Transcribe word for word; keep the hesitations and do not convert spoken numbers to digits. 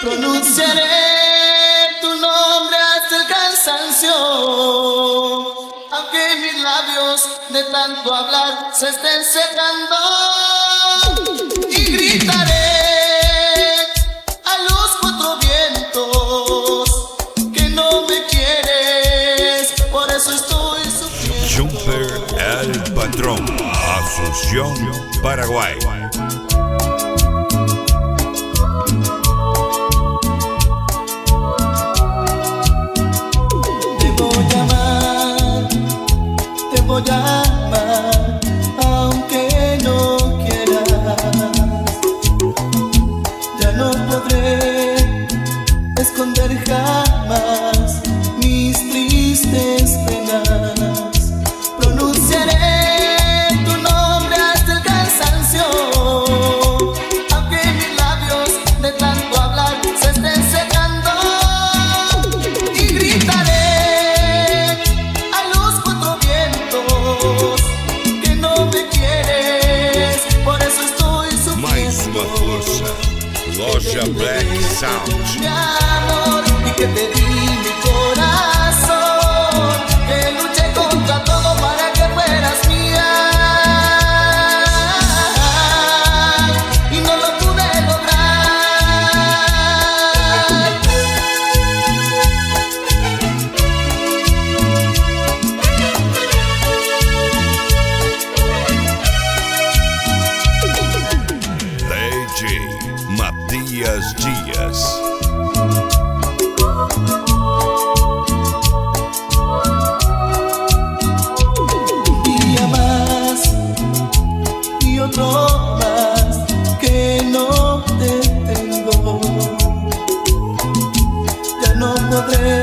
Pronunciaré tu nombre hasta el cansancio, aunque mis labios de tanto hablar se estén secando. Y gritaré a los cuatro vientos que no me quieres, por eso estoy sufriendo. Jumper el Patrón, Asunción, Paraguay. Voy a amar, aunque no quieras. Ya no podré esconder jamás mis tristes penas. Pronunciaré tu nombre hasta el cansancio, aunque mis labios de tanto hablar se estén secando. Y gritaré que no me quieres, por eso estoy sufriendo. Mais uma força, Loja Black Sound. Mi amor, y que te di mi corazón, que luché contra todo para que fueras mía, y no lo pude lograr. Matías Díaz. Un día más y otro más que no te tengo. Ya no podré